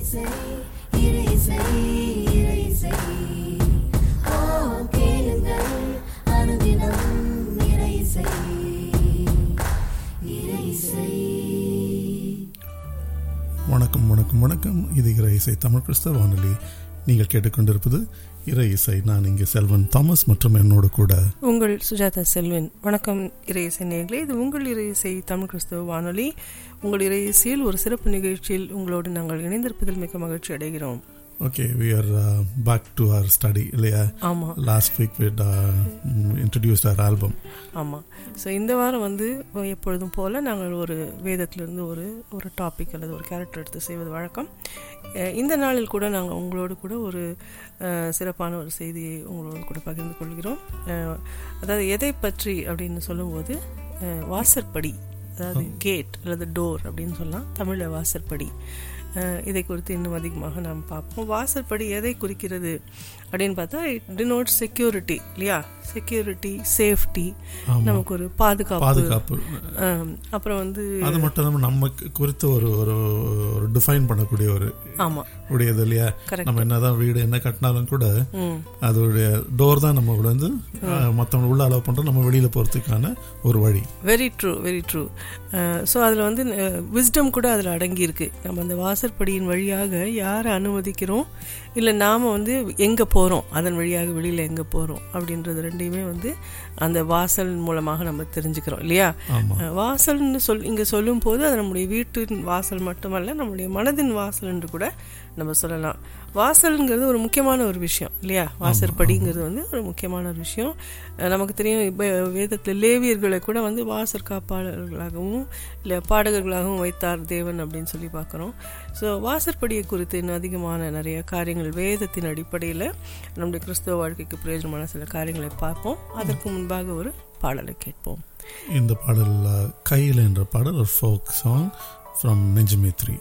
வணக்கம் வணக்கம் வணக்கம். இது இறை இசை தமிழ் கிறிஸ்தவ வானொலி. நீங்கள் கேட்டுக்கொண்டிருப்பது இறை இசை. நான் இங்கே செல்வன் தாமஸ் மற்றும் என்னோடு கூட உங்கள் சுஜாதா செல்வன். வணக்கம் இறை இசை நேயர்களே, இது உங்கள் இறை இசை தமிழ் கிறிஸ்தவ வானொலி. உங்கள் இறை இசையில் ஒரு சிறப்பு நிகழ்ச்சியில் உங்களோடு நாங்கள் இணைந்திருப்பதில் மிக மகிழ்ச்சி அடைகிறோம். Okay, we are back to our study. ஆமாம், last week we had introduced our album. ஆமாம். ஸோ இந்த வாரம் எப்பொழுதும் போல் நாங்கள் ஒரு வேதத்திலிருந்து ஒரு டாபிக் அல்லது ஒரு கேரக்டர் எடுத்து செய்வது வழக்கம். இந்த நாளில் கூட நாங்கள் உங்களோடு கூட ஒரு சிறப்பான ஒரு செய்தியை உங்களோடு கூட பகிர்ந்து கொள்கிறோம். அதாவது எதை பற்றி அப்படின்னு சொல்லும்போது வாசற்படி, அதாவது கேட் அல்லது டோர் அப்படின்னு சொல்லலாம், தமிழில் வாசற்படி. இதை குறித்து இன்னும் அதிகமாக நாம் பார்ப்போம். வாசற்படி எதை குறிக்கிறது அப்படின்னு பார்த்தா, இட் டினோட்ஸ் செக்யூரிட்டி இல்லையா? செக்யூரிட்டி, சேஃப்டி, நமக்கு ஒரு பாதுகாப்பு. அப்புறம் அது மட்டும் இல்லாமல் நம்ம குறித்து ஒரு டிஃபைன் பண்ணக்கூடிய ஒரு உடையது இல்லையா? நம்ம என்னதான் வீடு என்ன கட்டினாலும் கூட அதோடைய டோர் தான் நம்ம மற்றவங்க உள்ள அலோவ் பண்ணுறோம், நம்ம வெளியில் போகிறதுக்கான ஒரு வழி. Very true, very true. So அதில் விஸ்டம் கூட அதில் அடங்கியிருக்கு. நம்ம அந்த வாசற்படியின் வழியாக யாரை அனுமதிக்கிறோம், இல்லை நாம் எங்கே போகிறோம், அதன் வழியாக வெளியில் எங்கே போகிறோம் அப்படின்றது ரெண்டையுமே அந்த வாசல் மூலமாக நம்ம தெரிஞ்சுக்கிறோம் இல்லையா? வாசல்னு இங்கே சொல்லும் போது அது நம்முடைய வீட்டின் வாசல் மட்டுமல்ல, நம்முடைய மனதின் வாசல் என்று கூட நம்ம சொல்லலாம். வாசல்ங்கிறது ஒரு முக்கியமான ஒரு விஷயம் இல்லையா? வாசற்படிங்கிறது ஒரு முக்கியமான ஒரு விஷயம். நமக்கு தெரியும், வேதத்தில் லேவியர்களை கூட வாசல் காப்பாளர்களாகவும் இல்லை பாடகர்களாகவும் வைத்தார் தேவன் அப்படின்னு சொல்லி பார்க்குறோம். ஸோ வாசற்படியை குறித்து இன்னும் அதிகமான நிறைய காரியங்கள் வேதத்தின் அடிப்படையில் நம்முடைய கிறிஸ்தவ வாழ்க்கைக்கு பிரயோஜனமான சில காரியங்களை பார்ப்போம். அதற்கு முன்பாக ஒரு பாடலை கேட்போம். இந்த பாடல் கையில் என்ற பாடல் ஒரு folk song from Nenjame 3.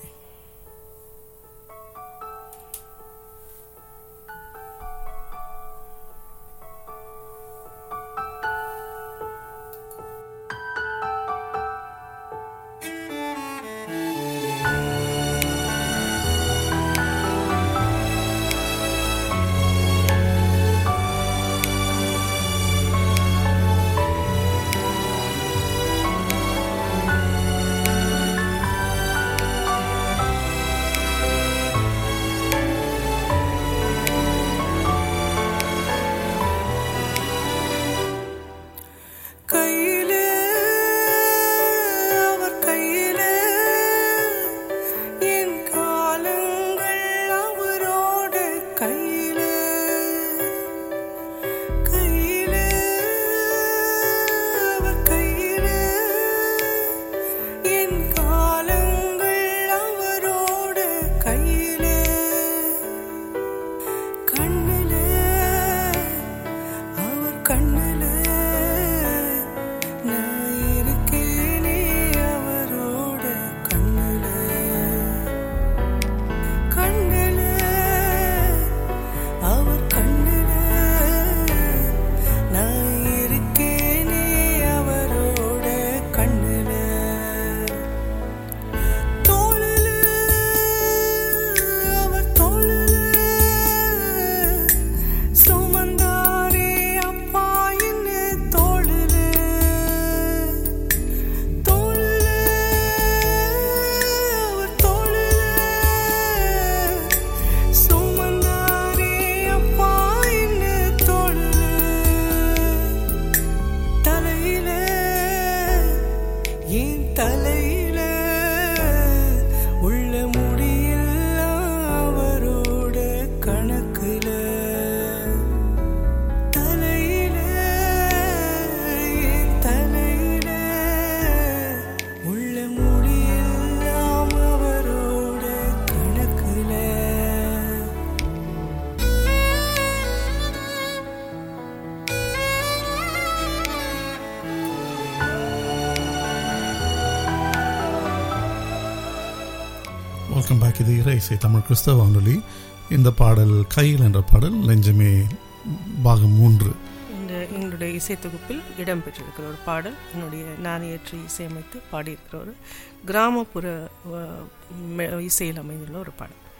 Welcome back. இது இறை இசை தமிழ் கிறிஸ்தவ வானொலி. இந்த பாடல் கையில் என்ற பாடல் நெஞ்சமே பாகம் 3 என்னுடைய இசை தொகுப்பில் இடம்பெற்றிருக்கிற ஒரு பாடல். என்னுடைய நான் இயற்றி இசையமைத்து பாடியிருக்கிற ஒரு கிராமப்புற இசையில் அமைந்துள்ள ஒரு பாடல்.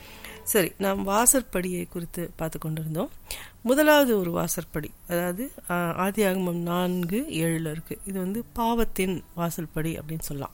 சரி, நாம் வாசற்படியை குறித்து பார்த்து கொண்டிருந்தோம். முதலாவது ஒரு வாசற்படி, அதாவது ஆதியாகமம் 4:7 இருக்கு. இது வந்து பாவத்தின் வாசல்படி அப்படின்னு சொல்லலாம்.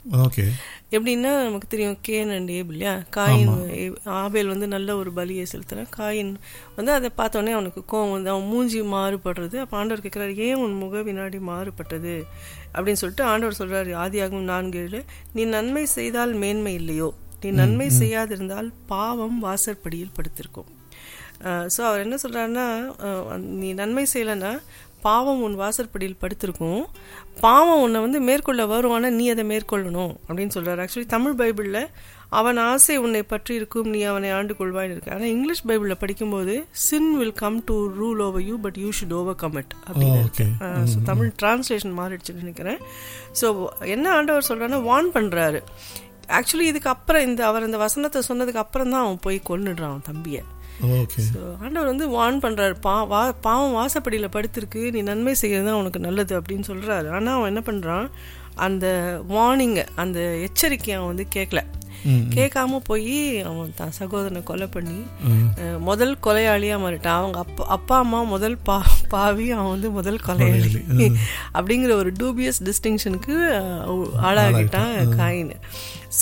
எப்படின்னா நமக்கு தெரியும் கேன் அண்ட் ஏபிள் இல்லையா. காயின் ஆபேல் வந்து நல்ல ஒரு பலியை செலுத்துறான். காயின் வந்து அதை பார்த்தோன்னே அவனுக்கு கோவம் வந்து அவன் மூஞ்சி மாறுபடுறது. அப்போ ஆண்டவர் கேட்குறாரு, ஏன் உன் முக வினாடி மாறுபட்டது அப்படின்னு சொல்லிட்டு ஆண்டவர் சொல்றாரு ஆதியாகமம் 4:7, நீ நன்மை செய்தால் மேன்மை இல்லையோ, நீ நன்மை செய்யாதிருந்தால் பாவம் வாசற்படியில் படுத்திருக்கும். ஸோ அவர் என்ன சொல்றாருன்னா, நீ நன்மை செய்யலைன்னா பாவம் உன் வாசற்படியில் படுத்திருக்கும், பாவம் உன்னை வந்து மேற்கொள்ள வரும், ஆனால் நீ அதை மேற்கொள்ளணும் அப்படின்னு சொல்றாரு. ஆக்சுவலி தமிழ் பைபிளில் அவன் ஆசை உன்னை பற்றி இருக்கும், நீ அவனை ஆண்டு கொள்வான்னு இருக்கு. ஆனால் இங்கிலீஷ் பைபிளில் படிக்கும்போது sin will come to rule over you but you should overcome it அப்படின்னு இருக்கு. ஸோ தமிழ் டிரான்ஸ்லேஷன் மாறிடுச்சுன்னு நினைக்கிறேன். ஸோ என்ன ஆண்டவர் சொல்றாருன்னா, வார்ன் பண்றாரு. ஆக்சுவலி இதுக்கு அப்புறம் அவர் இந்த வசனத்தை சொன்னதுக்கு அப்புறம் தான் அவன் போய் கொன்னுடுறான் அவன் தம்பியை. ஆண்டவர் வந்து வார்ன் பண்றாரு, பாவம் வாசப்படியில படுத்திருக்கு, நீ நன்மை செய்யறது உனக்கு நல்லது அப்படின்னு சொல்றாரு. ஆனா அவன் என்ன பண்றான், அந்த வார்னிங்க, அந்த எச்சரிக்கையை அவன் வந்து கேட்காம போய் அவன் தான் சகோதரனை கொலை பண்ணி முதல் கொலையாளியா மாறிட்டான். அவங்க அப்பா அம்மா முதல் பாவி, அவன் வந்து முதல் கொலையாளி அப்படிங்கிற ஒரு டூபியஸ் டிஸ்டிங்ஷனுக்கு ஆளாகிட்டான் காயின். ஸோ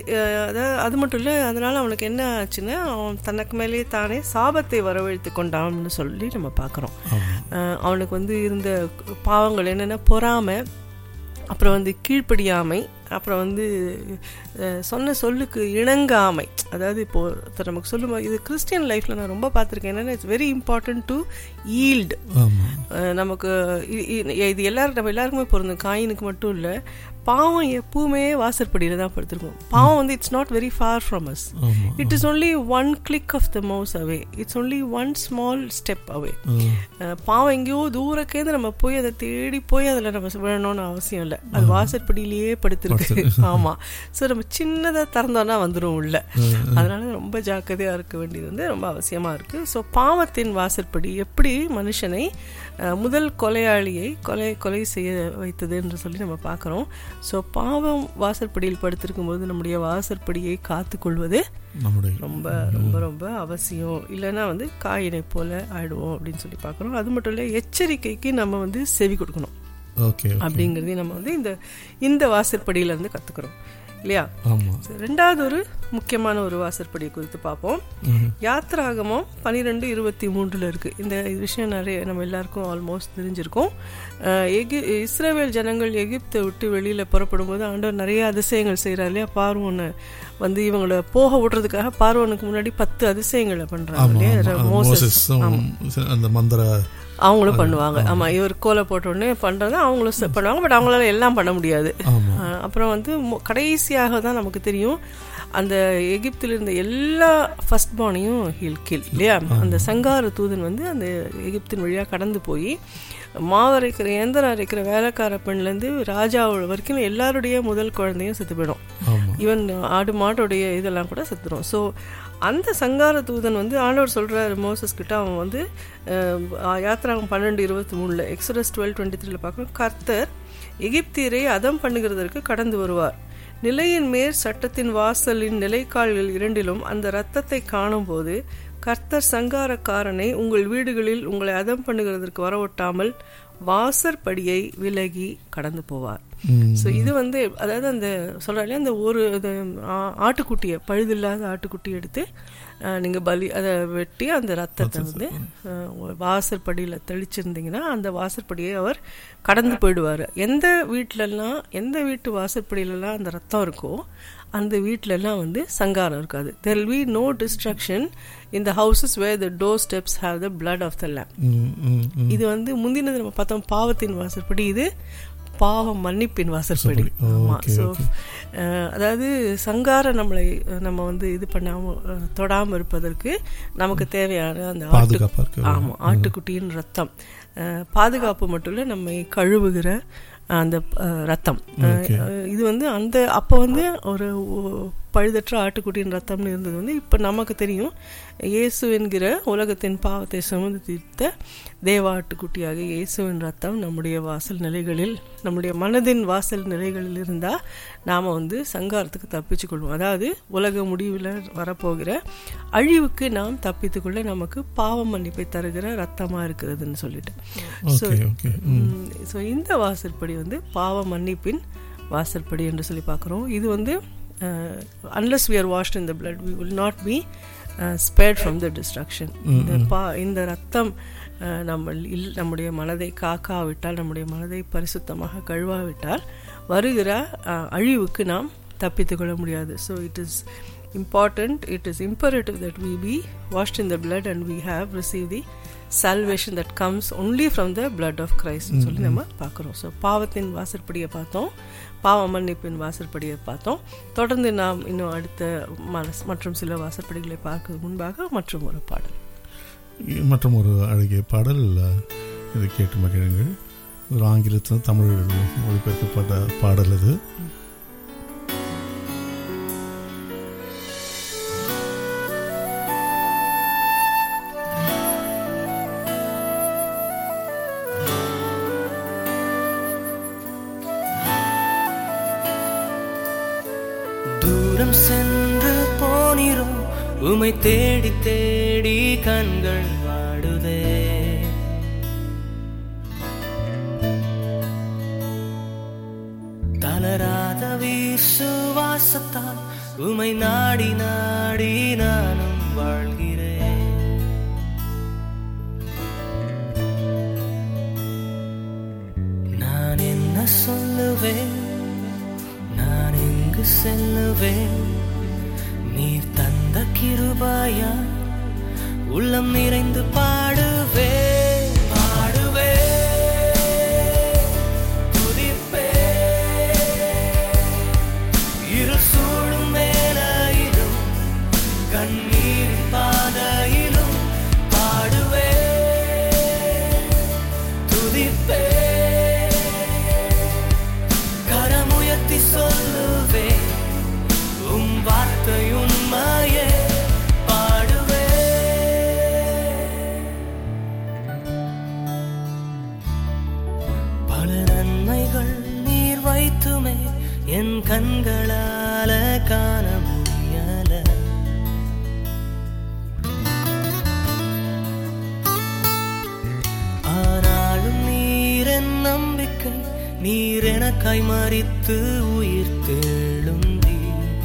அது மட்டும் இல்லை, அதனால அவனுக்கு என்ன ஆச்சுன்னா, அவன் தனக்கு மேலேயே தானே சாபத்தை வரவழைத்து கொண்டான்னு சொல்லி நம்ம பார்க்குறோம். அவனுக்கு வந்து இருந்த பாவங்கள் என்னென்ன, பொறாமை, அப்புறம் வந்து கீழ்ப்படியாமை, அப்புறம் வந்து சொன்ன சொல்லுக்கு இணங்காமை. அதாவது இப்போ நமக்கு சொல்லும்போது, இது கிறிஸ்டியன் லைஃப்ல நான் ரொம்ப பார்த்துருக்கேன். என்னன்னா, it's very important to yield. நமக்கு இது நம்ம எல்லாருக்குமே பொருந்தும், காயினுக்கு மட்டும் இல்லை. பாவம் எப்பவுமே வாசற்படியில தான் படுத்திருக்கும். பாவம் வந்து it's not very far from us. It is only one click of the mouse away. It's only one small step away. பாவம் எங்கேயோ தூரக்கேந்து நம்ம போய் அதை தேடி போய் அதில் நம்ம விழணும்னு அவசியம் இல்லை. அது வாசற்படியிலேயே படுத்திருக்கு. ஆமா. ஸோ நம்ம சின்னதாக திறந்தோன்னா வந்துடும் உள்ள. அதனால ரொம்ப ஜாக்கிரதையா இருக்க வேண்டியது வந்து ரொம்ப அவசியமா இருக்கு. ஸோ பாவத்தின் வாசற்படி எப்படி மனுஷனை முதல் கொலையாளியை கொலை செய்ய வைத்தது என்று சொல்லி நம்ம பார்க்குறோம். ஸோ பாவம் வாசற்படியில் படுத்திருக்கும் போது நம்முடைய வாசற்படியை காத்துக்கொள்வது ரொம்ப ரொம்ப ரொம்ப அவசியம். இல்லைன்னா வந்து காயினை போல ஆயிடுவோம் அப்படின்னு சொல்லி பார்க்குறோம். அது மட்டும் இல்லை, எச்சரிக்கைக்கு நம்ம வந்து செவி கொடுக்கணும் அப்படிங்கிறதையும் நம்ம வந்து இந்த வாசற்படியில இருந்து கத்துக்கிறோம் இல்லையா. ரெண்டாவது ஒரு முக்கியமான ஒரு வாசற்படி குறித்து பார்ப்போம். யாத்ராகமம் 12:23 இருக்கு. இந்த விஷயம் நிறைய நம்ம எல்லாருக்கும் ஆல்மோஸ்ட் தெரிஞ்சிருக்கும். இஸ்ரவேல் ஜனங்கள் எகிப்தை விட்டு வெளியில புறப்படும் போது ஆண்டவர் நிறைய அதிசயங்கள் செய்யறாரு இல்லையா. பார்வோனை வந்து இவங்களை போக விடுறதுக்காக பார்வோனுக்கு முன்னாடி 10 அதிசயங்களை பண்றாங்க இல்லையா. மோசஸ் அந்த மந்திர அவங்களும் பண்ணுவாங்க. ஆமா, இவர் கோலை போட்ட உடனே பண்றது அவங்களும் பண்ணுவாங்க. பட் அவங்களால எல்லாம் பண்ண முடியாது. அப்புறம் வந்து கடைசியாக தான் நமக்கு தெரியும், அந்த எகிப்தில் இருந்த எல்லா ஃபர்ஸ்ட் பார்னையும் ஹீல் கில் இல்லையா. அந்த சங்கார தூதன் வந்து அந்த எகிப்தின் வழியா கடந்து போய் மாவரைக்கிற எந்திரம் அரைக்கிற வேலைக்கார பெண்லேருந்து ராஜா வரைக்கும் எல்லாருடைய முதல் குழந்தையும் செத்து போயிடும். ஈவன் ஆடு மாட்டோடைய இதெல்லாம் கூட செத்துடும். ஸோ அந்த சங்கார தூதன் வந்து ஆண்டவர் சொல்றாரு மோசஸ் கிட்ட, அவன் வந்து யாத்ராகம் 12:23 எக்ஸோடஸ் 12:23 பார்க்கணும். கர்த்தர் எகிப்தியரை அதம் பண்ணுகிறதற்கு கடந்து வருவார். நிலையின் மேற் சட்டத்தின் வாசலின் நிலைக்கால்கள் 2 அந்த இரத்தத்தை காணும் போது கர்த்தர் சங்காரக்காரனை உங்கள் வீடுகளில் உங்களை அதம் பண்ணுகிறதற்கு வரவொட்டாமல் வாசற்படியை விலகி கடந்து போவார். ஸோ இது வந்து அதாவது அந்த சொல்றாலே அந்த ஒரு ஆட்டுக்குட்டியை, பழுதில்லாத ஆட்டுக்குட்டி எடுத்து நீங்கள் அதை வெட்டி அந்த ரத்தத்தை வந்து வாசற்படியில் தெளிச்சிருந்தீங்கன்னா அந்த வாசற்படியை அவர் கடந்து போயிடுவார். எந்த வீட்டு வாசற்படியிலலாம் அந்த ரத்தம் இருக்கோ அந்த வீட்டிலலாம் வந்து சங்காரம் இருக்காது. there will be no destruction in the houses where the door steps have the blood of the lamb. இது வந்து முந்தினது நம்ம பார்த்தோம் பாவத்தின் வாசற்படி, இது பாவம் மன்னிப்பின் வாசற்படி. ஆமா. ஸோ அதாவது சங்கார நம்ம வந்து இது பண்ணாம தொடாமல் இருப்பதற்கு நமக்கு தேவையான அந்த ஆட்டுக்குட்டியின் ரத்தம் பாதுகாப்பு மட்டும் இல்லை, நம்மை கழுவுகிற அந்த ரத்தம். இது வந்து அப்போ வந்து ஒரு பழுதற்ற ஆட்டுக்குட்டியின் ரத்தம்னு இருந்தது வந்து இப்போ நமக்கு தெரியும் இயேசு என்கிற உலகத்தின் பாவத்தை சுமந்து தீர்த்த தேவ ஆட்டுக்குட்டியாக இயேசுவின் ரத்தம் நம்முடைய வாசல் நிலைகளில், நம்முடைய மனதின் வாசல் நிலைகளில் இருந்தால் நாம் வந்து சங்காரத்துக்கு தப்பிச்சு கொள்வோம். அதாவது உலக முடிவில் வரப்போகிற அழிவுக்கு நாம் தப்பித்துக்கொள்ள நமக்கு பாவ மன்னிப்பை தருகிற ரத்தமாக இருக்கிறதுன்னு சொல்லிட்டு. ஸோ இந்த வாசற்படி வந்து பாவ மன்னிப்பின் வாசற்படி என்று சொல்லி பார்க்குறோம். இது வந்து unless we are washed in the blood we will not be spared from the destruction. இந்த ரத்தம் நம்முடைய மனதை காக்காவிட்டால், நம்முடைய மனதை பரிசுத்தமாக கழுவாவிட்டால் வருகிற அழிவுக்கு நாம் தப்பித்துக்கொள்ள முடியாது. So it is imperative that we be washed in the blood and we have received the salvation that comes only from the blood of Christ சொல்லி நம்ம பார்க்குறோம். ஸோ பாவத்தின் வாசற்படியை பார்த்தோம், பாவ மன்னிப்பின் வாசற்படியை பார்த்தோம். தொடர்ந்து நாம் இன்னும் அடுத்த மற்றும் சில வாசற்படிகளை பார்க்க முன்பாக மற்றும் ஒரு பாடல், மற்றும் ஒரு அழகிய பாடல் இதை கேட்டு மகிழுங்கள். ஒரு ஆங்கிலத்தில் தமிழ் மொழிபெயர்க்கப்பட்ட பாடல் அது. தூரம் சென்று போனிரும் உமை தேடி தேடி கண்கள் வாடுதே. தளராத விசுவாசத்தால் உமை நாடி நாடி நானும் வாழ்கிறேன். நான் என்ன சொல்லுவேன், நான் எங்கு செல்லுவேன், நீர் தந்த கிருபையா உள்ளம் நிறைந்து பாடுவே பாடுவே துதிப்பே. இருள் சூழும் மேலையிலும் கண்ணீர் பாதையிலும் பாடுவே துதிப்பே. கரமுயர்த்தி சொல்லுவே உம் வார்த்தை உண்மையே பாடுவே. பல நன்மைகள் நீர் வைத்துமே என் கண்களால காண முடியல. ஆனாலும் நீர் என் நம்பிக்கை, நீர் எனக்காய் மரித்து உயிர் தெழுந்தி.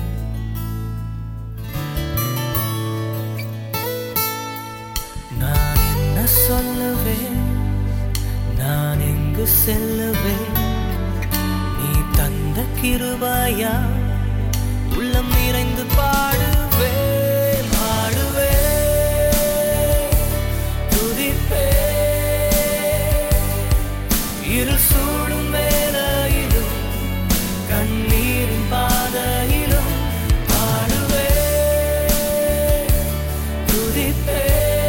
நான் என்ன சொல்லுவேன், நான் எங்கு செல்லுவேன், நீ தந்த கிருபையா உள்ளம் நிறைந்து பாடுவே பாடுவே துதிப்பே. இருள் சூழும் வேளையிலும் கண்ணீரின் பாதையிலும் பாடுவே துதிப்பே.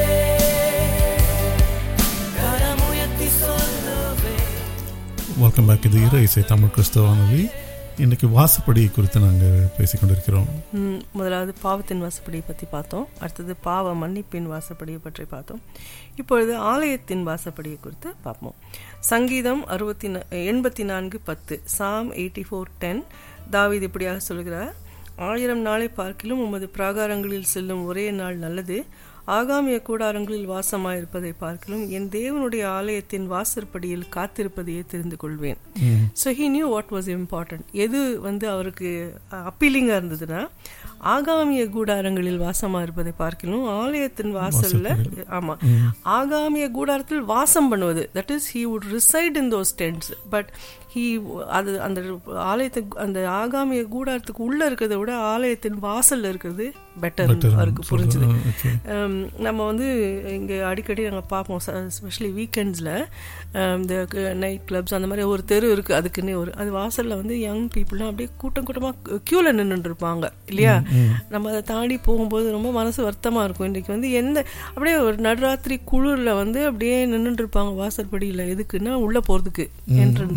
கரமுயர்த்தி சொல்லுவே. Welcome back. இது இறை இசை தமிழ் கிறிஸ்தவ வானொலி. இன்னைக்கு வாசப்படி குறித்து நாங்கள் பேசிக்கொண்டிருக்கிறோம். முதலாவது பாவத்தின் வாசப்படியை பற்றி பார்த்தோம், அடுத்தது பாவ மன்னிப்பின் வாசப்படியை பற்றி பார்த்தோம். இப்பொழுது ஆலயத்தின் வாசப்படியை குறித்து பார்ப்போம். சங்கீதம் 84:10, Psalm 84:10 தாவீது இப்படியாக சொல்கிறார்: 1000 நாளை பார்க்கிலும் உமது பிராகாரங்களில் செல்லும் ஒரே நாள் நல்லது, ஆகாமிய கூடாரங்களில் வாசமாயிருப்பதை பார்க்கிலும் என் தேவனுடைய ஆலயத்தின் வாசற்படியில் காத்திருப்பதையே தெரிந்து கொள்வேன். So he knew what was important. எது வந்து அவருக்கு அப்பீலிங்காக இருந்ததுன்னா, ஆகாமிய கூடாரங்களில் வாசமாக இருப்பதை பார்க்கணும் ஆலயத்தின் வாசல்ல. ஆமா, ஆகாமிய கூடாரத்தில் வாசம் பண்ணுவது, that is he would reside in those tents. But அது அந்த ஆலயத்துக்கு, அந்த ஆகாமிய கூடாரத்துக்கு உள்ள இருக்கிறத விட ஆலயத்தின் வாசல்ல இருக்கிறது பெட்டர் அவருக்கு புரிஞ்சுது. நம்ம வந்து இங்கே அடிக்கடி நாங்கள் பார்ப்போம், எஸ்பெஷலி வீக்கெண்ட்ஸில் இந்த நைட் கிளப்ஸ் அந்த மாதிரி ஒரு தெரு இருக்குது, அதுக்குன்னே அது வாசலில் வந்து யங் பீப்புளெலாம் அப்படியே கூட்டம் கூட்டமாக க்யூவில் நின்றுட்டு இருப்பாங்க இல்லையா. நம்ம அதை தாண்டி போகும்போது ரொம்ப மனசு வருத்தமாக இருக்கும். இன்றைக்கி வந்து அப்படியே ஒரு நடுராத்திரி குளிரில் வந்து அப்படியே நின்றுட்டு இருப்பாங்க வாசற்படியில். எதுக்குன்னா உள்ளே போகிறதுக்கு, entrance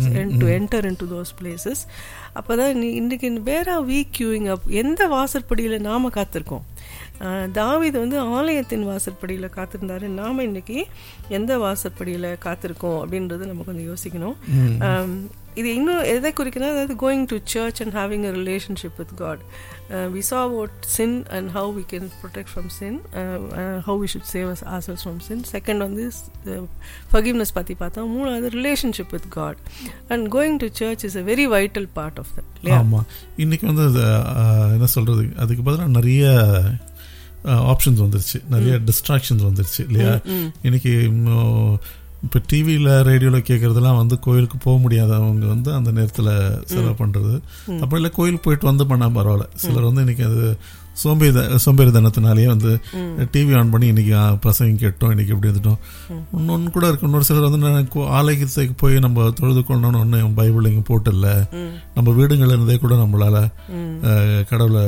to enter into those places. அப்போதான் இன்னைக்கு where are we queuing up, எந்த வாசற்படியில் நாம காத்திருக்கோம்? தாவீது வந்து ஆலயத்தின் வாசற்படியில் காத்திருந்தாரு. நாம இன்னைக்கு எந்த வாசற்படியில் காத்திருக்கோம் அப்படின்றது நம்ம கொஞ்சம் யோசிக்கணும். இது இன்னும் எதை குறிக்கணும், அதாவது going to church and having a relationship with God. We saw about sin and how we can protect from sin, how we should save ourselves from sin. Second வந்து forgiveness பற்றி பார்த்தோம். மூணாவது relationship with God and going to church is a very vital part of that. ஆமாம், இன்னைக்கு வந்து என்ன சொல்கிறது, அதுக்கு பதிலாக நிறைய ஆப்ஷன்ஸ் வந்துருச்சு, நிறைய டிஸ்ட்ராக்ஷன்ஸ் வந்துருச்சு இல்லையா? இன்னைக்கு இப்போ டிவியில் ரேடியோவில் கேட்குறதுலாம் வந்து கோயிலுக்கு போக முடியாதவங்க வந்து அந்த நேரத்தில் செலவு பண்ணுறது. அப்படி இல்லை, கோயிலுக்கு போயிட்டு வந்து பண்ணால் பரவாயில்ல. சிலர் வந்து இன்றைக்கி அது சோம்பேறித்தனத்தினாலேயே வந்து டிவி ஆன் பண்ணி இன்றைக்கி பிரசங்கம் கேட்டோம், இன்றைக்கி இப்படி இருந்துட்டோம். இன்னொன்று கூட இருக்கு, இன்னொரு சிலர் வந்து ஆலயத்துக்கு போய் நம்ம தொழுது கொள்ளணும்னு ஒன்று பைபிள் இங்கே போட்டில்ல, நம்ம வீடுகளில் இருந்தே கூட நம்மளால் கடவுளை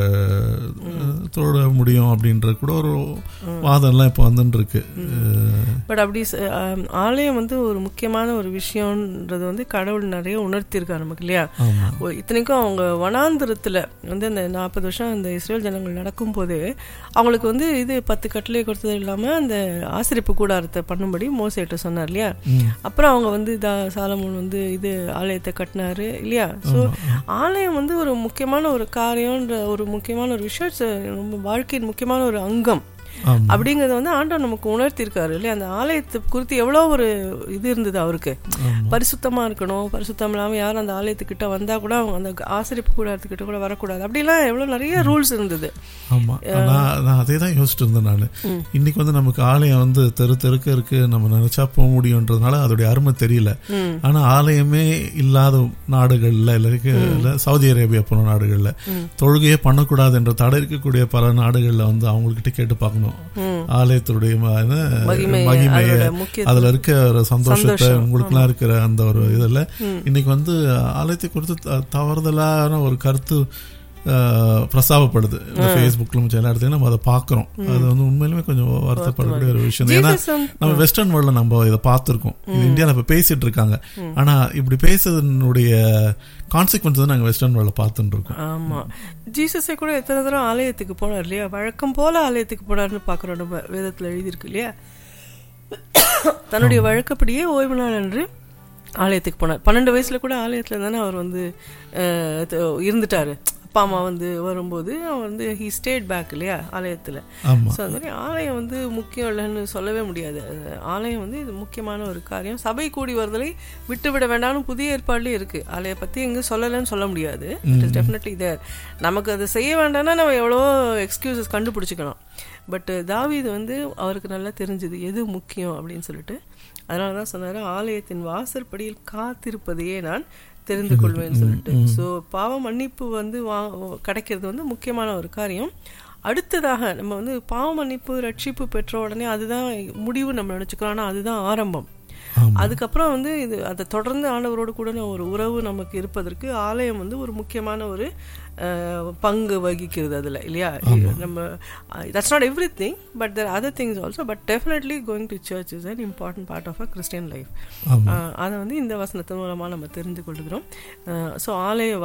தொழ முடியும் அப்படின்ற கூட ஒரு வாதம்லாம் இப்போ வந்துட்டு இருக்கு. பட் அப்படி ஆலயம் வந்து ஒரு முக்கியமான ஒரு விஷயம்ன்றது வந்து கடவுள் நிறைய உணர்த்தியிருக்காரு நமக்கு இல்லையா? இத்தனைக்கும் அவங்க வனாந்திரத்தில் வந்து அந்த 40 வருஷம் அந்த இஸ்ரேல் ஜனங்கள் நடக்கும்போது அவங்களுக்கு வந்து இது 10 கட்டளை கொடுத்தது இல்லாமல் அந்த ஆசரிப்பு கூடாரத்தை பண்ணும்படி மோசேட்ட சொன்னார் இல்லையா? அப்புறம் அவங்க வந்து சாலமோன் வந்து இது ஆலயத்தை கட்டினாரு இல்லையா? ஸோ ஆலயம் வந்து ஒரு முக்கியமான ஒரு காரியம்ன்ற ஒரு முக்கியமான ஒரு விஷயம், ரொம்ப வாழ்க்கையின் முக்கியமான ஒரு அங்கம் அப்படிங்கறத வந்து ஆண்டவர் நமக்கு உணர்த்திருக்காரு இல்லையா? அந்த ஆலயத்தை குறித்து எவ்வளோ ஒரு இது இருந்தது அவருக்கு. பரிசுத்தமா இருக்கணும், பரிசுத்தம் இல்லாமல் யாரும் அந்த ஆலயத்துக்கிட்ட வந்தா கூட அவங்க அந்த ஆசரிப்பு கூடாரத்துக்கிட்ட கூட வரக்கூடாது, அப்படிலாம் எவ்வளோ நிறைய ரூல்ஸ் இருந்தது. ஆமா, நான் அதே தான் யோசிச்சுட்டு இருந்தேன் நான். இன்னைக்கு வந்து நமக்கு ஆலயம் வந்து தெருக்கு இருக்கு, நம்ம நினைச்சா போக முடியும்ன்றதுனால அதோடைய அருமை தெரியல. ஆனா ஆலயமே இல்லாத நாடுகள்ல இல்ல சவுதி அரேபியா போன நாடுகள்ல தொழுகையே பண்ணக்கூடாது என்ற தடை இருக்கக்கூடிய பல நாடுகள்ல வந்து அவங்ககிட்ட கேட்டு பார்க்கணும் ஆலயத்துடைய மகிமையை, அதுல இருக்க ஒரு சந்தோஷத்தை, உங்களுக்கு எல்லாம் இருக்கிற அந்த ஒரு இதுல இன்னைக்கு வந்து ஆலயத்தை குறித்து தவறுதலான ஒரு கருத்து பிரசாவப்படுது. ஃபேஸ்புக்ல எல்லா இடத்துலையும் நம்ம அதை பார்க்குறோம். அது வந்து உண்மையிலுமே கொஞ்சம் வருத்தப்படக்கூடிய ஒரு விஷயம். ஏன்னா நம்ம வெஸ்டர்ன் வேர்ல்ட்ல நம்ம இதை பார்த்துருக்கோம், இது இந்தியாவில் இப்போ பேசிட்டு இருக்காங்க. ஆனா இப்படி பேசுறதுனுடைய கான்சிக்வன்ஸ் தான் நாங்கள் வெஸ்டர்ன் வேர்ல்ட்ல பார்த்துட்டு இருக்கோம். ஆமா, ஜீசஸை கூட எத்தனை தடவை ஆலயத்துக்கு போனார் இல்லையா? வழக்கம் போல ஆலயத்துக்கு போனார்னு பார்க்குறோம், நம்ம வேதத்தில் எழுதியிருக்கு இல்லையா? தன்னுடைய வழக்கப்படியே ஓய்வு நாள் அன்று ஆலயத்துக்கு போனார். 12 வயசுல கூட ஆலயத்துல தானே அவர் வந்து இருந்துட்டாரு. அப்பா அம்மா வந்து வரும்போது அவர் வந்து ஹி ஸ்டேட் பேக் இல்லையா ஆலயத்தில். ஸோ அந்த மாதிரி ஆலயம் வந்து முக்கியம் இல்லைன்னு சொல்லவே முடியாது. ஆலயம் வந்து இது முக்கியமான ஒரு காரியம். சபை கூடி வருதலை விட்டுவிட வேண்டாம்னு புதிய ஏற்பாடுலேயே இருக்கு. ஆலயம் பற்றி எங்கே சொல்லலைன்னு சொல்ல முடியாது. It is definitely there. நமக்கு அதை செய்ய வேண்டாம்னா நம்ம எவ்வளோ எக்ஸ்கியூசஸ் கண்டுபிடிச்சிக்கணும். பட் தாவீது வந்து அவருக்கு நல்லா தெரிஞ்சது எது முக்கியம் அப்படின்னு சொல்லிட்டு, அதனால தான் சொன்னார், ஆலயத்தின் வாசற்படியில் காத்திருப்பதையே நான் தெரிந்து கொள்வேன்னு சொல்லிட்டு. ஸோ பாவ மன்னிப்பு வந்து கிடைக்கிறது வந்து முக்கியமான ஒரு காரியம். அடுத்ததாக நம்ம வந்து பாவ மன்னிப்பு ரட்சிப்பு பெற்ற உடனே அதுதான் முடிவு நம்ம நினச்சிக்கிறோம். ஆனால் அதுதான் ஆரம்பம். அதுக்கப்புறம் வந்து இது அதை தொடர்ந்து ஆண்டவரோடு கூட ஒரு உறவு நமக்கு இருப்பதற்கு ஆலயம் வந்து ஒரு முக்கியமான ஒரு பங்கு வகிக்கிறது அதில் இல்லையா? நம்ம that's not everything, but there other things also, but definitely going to church is an important part of a Christian life. அதை வந்து இந்த வசனத்தின் மூலமாக நம்ம தெரிந்து கொள்கிறோம். ஸோ ஆலய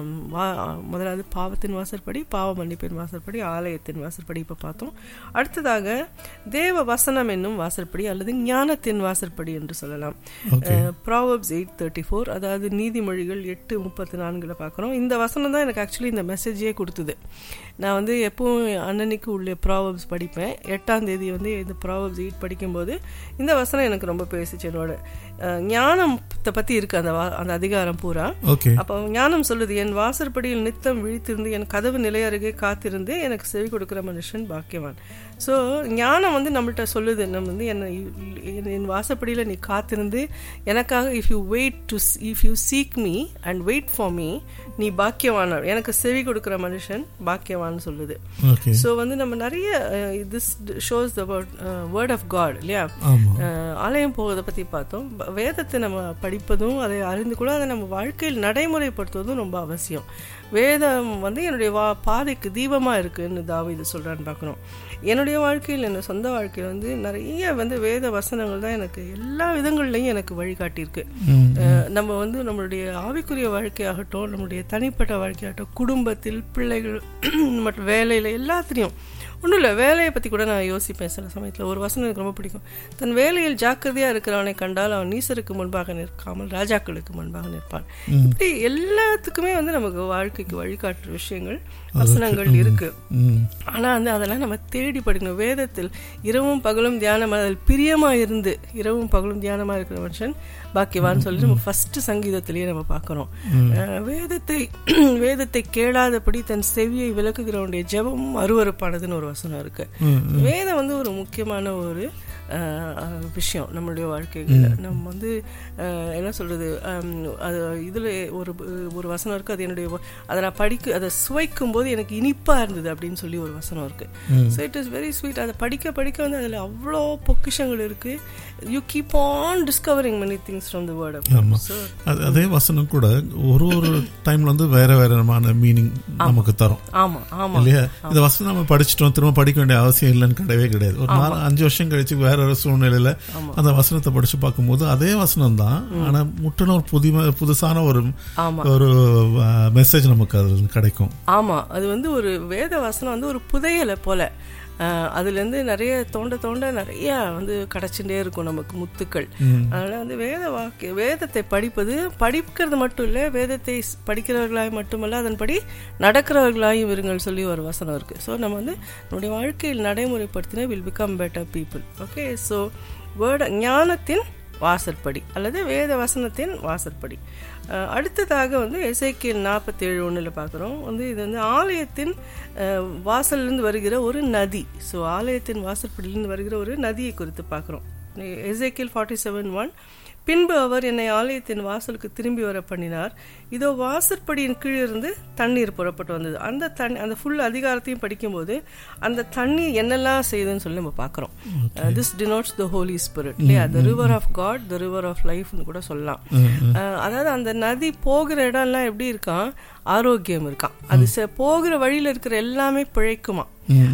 முதலாவது பாவத்தின் வாசற்படி, பாவ மன்னிப்பின் வாசற்படி, ஆலயத்தின் வாசற்படி இப்போ பார்த்தோம். அடுத்ததாக தேவ வசனம் என்னும் வாசற்படி அல்லது ஞானத்தின் வாசற்படி என்று சொல்லலாம். Proverbs 8:34, அதாவது நீதிமொழிகள் 8:34 பார்க்குறோம். இந்த வசனம் தான் எனக்கு ஆக்சுவலி இந்த மெசேஜே கொடுத்தது. நான் வந்து எப்பவும் அன்னன்னைக்கு உள்ள ப்ராவர்ப்ஸ் படிப்பேன். 8ஆம் தேதி வந்து இந்த Proverbs 8 படிக்கும்போது இந்த வசனம் எனக்கு ரொம்ப பேசிச்சு. என்னோட ஞானத்தை பற்றி இருக்கு அந்த அதிகாரம் பூரா. அப்போ ஞானம் சொல்லுது, என் வாசற்படியில் நித்தம் விழித்திருந்து என் கதவு நிலை அருகே காத்திருந்து எனக்கு செவி கொடுக்குற மனுஷன் பாக்கியவான். ஸோ ஞானம் வந்து நம்மள்கிட்ட சொல்லுது, நம்ம வந்து என் வாசப்படியில் நீ காத்திருந்து எனக்காக if you seek me and wait for me, நீ பாக்கியவான, எனக்கு செவி கொடுக்குற மனுஷன் பாக்கியவான்னு சொல்லுது. ஸோ வந்து நம்ம நிறைய this shows the word of God இல்லையா? ஆலயம் போவதை பற்றி பார்த்தோம். வேதத்தை நம்ம படிப்பதும் அதை அறிந்து கூட அதை நம்ம வாழ்க்கையில் நடைமுறைப்படுத்துவதும் ரொம்ப அவசியம். வேதம் வந்து என்னுடைய பாதைக்கு தீபமாக இருக்குன்னு தாவீது சொல்கிறான்னு பார்க்குறோம். என்னுடைய வாழ்க்கையில், என்னோட சொந்த வாழ்க்கையில் வந்து நிறைய வந்து வேத வசனங்கள் தான் எனக்கு எல்லா விதங்கள்லையும் எனக்கு வழிகாட்டியிருக்கு. நம்ம வந்து நம்மளுடைய ஆவிக்குரிய வாழ்க்கையாகட்டும், நம்மளுடைய தனிப்பட்ட வாழ்க்கையாகட்டும், குடும்பத்தில், பிள்ளைகள் மற்றும் வேலையில் எல்லாத்துலேயும். ஒன்றும் இல்லை, வேலையை பற்றி கூட நான் யோசிப்பேன் சில சமயத்தில். ஒரு வசனம் எனக்கு ரொம்ப பிடிக்கும். தன் வேலையில் ஜாக்கிரதையாக இருக்கிறவனை கண்டால் அவன் நீசருக்கு முன்பாக நிற்காமல் ராஜாக்களுக்கு முன்பாக நிற்பான். இப்படி எல்லாத்துக்குமே வந்து நமக்கு வாழ்க்கைக்கு வழிகாட்டுற விஷயங்கள், வசனங்கள் இருக்கு. ஆனால் வந்து அதெல்லாம் நம்ம தேடி படிக்கணும். வேதத்தில் இரவும் பகலும் தியானம், அதில் பிரியமாக இருந்து இரவும் பகலும் தியானமாக இருக்கிற மனுஷன் பாக்கியவான்னு சொல்லி நம்ம ஃபர்ஸ்ட் சங்கீதத்திலேயே நம்ம பார்க்குறோம். வேதத்தை கேளாதபடி தன் செவியை விளக்குகிறவனுடைய ஜெபம் அருவருப்பானதுன்னு ஒரு வசனம் இருக்கு. வேதம் வந்து ஒரு முக்கியமான ஒரு விஷயம் நம்மளுடைய வாழ்க்கையில். நம்ம வந்து என்ன சொல்றது, அது இதில் ஒரு வசனம் இருக்கு. அது என்னுடைய அதை நான் அதை சுவைக்கும் போது எனக்கு இனிப்பா இருந்தது அப்படின்னு சொல்லி ஒரு வசனம் இருக்கு. So it is very sweet. அதை படிக்க படிக்க வந்து அதில் அவ்வளோ பொக்கிஷங்கள் இருக்கு. You keep on discovering many things from the word of God. So அதே வசனம் கூட ஒரு டைம்ல வந்து வேற வேறமான மீனிங் நமக்கு தரும். ஆமா ஆமா இல்லையா? இந்த வசனம் நம்ம படிச்சுட்டோம், திரும்ப படிக்க வேண்டிய அவசியம் இல்லைன்னு கிடையவே கிடையாது. ஒரு 4-5 வருஷம் கழிச்சு வேற ஒரு சூழ்நிலையில அந்த வசனத்தை படிச்சு பார்க்கும்போது அதே வசனம் தான், ஆனா முற்றிலும் ஒரு புதுசான ஒரு மெசேஜ் நமக்கு அது கிடைக்கும். ஆமா, அது வந்து ஒரு வேத வசனம் வந்து ஒரு புதையலை போல. அதுலேருந்து நிறைய தோண்ட நிறைய வந்து கிடச்சுட்டே இருக்கும் நமக்கு முத்துக்கள். அதனால் வந்து வேதத்தை படிக்கிறது மட்டும் இல்லை, வேதத்தை படிக்கிறவர்களாய் மட்டுமல்ல அதன்படி நடக்கிறவர்களாயும் இருங்கள் சொல்லி ஒரு வசனம் இருக்குது. ஸோ நம்ம வந்து நம்முடைய வாழ்க்கையில் நடைமுறைப்படுத்தினா will become better people. Okay, so ஞானத்தின் வாசற்படி அல்லது வேத வசனத்தின் வாசற்படி. அடுத்ததாக வந்து எசேக்கியேல் 47:1 பார்க்குறோம். வந்து இது வந்து ஆலயத்தின் வாசலிருந்து வருகிற ஒரு நதி. ஸோ ஆலயத்தின் வாசற்படியிலிருந்து வருகிற ஒரு நதியை குறித்து பார்க்குறோம். எசேக்கியேல் 47:1, பின்பு அவர் என்னை ஆலயத்தின் வாசலுக்கு திரும்பி வர பண்ணினார். இதோ வாசற்படியின் கீழிருந்து தண்ணீர் புறப்பட்டு வந்தது. அந்த ஃபுல் அதிகாரத்தையும் படிக்கும்போது அந்த தண்ணீர் என்னெல்லாம் செய்யுதுன்னு சொல்லி நம்ம பார்க்குறோம். This denotes the Holy Spirit, இல்லையா? The river of God, the river of லைஃப்னு கூட சொல்லலாம். அதாவது அந்த நதி போகிற இடம்லாம் எப்படி இருக்கான்? ஆரோக்கியம் இருக்கான். அது போகிற வழியில் இருக்கிற எல்லாமே பிழைக்குமா.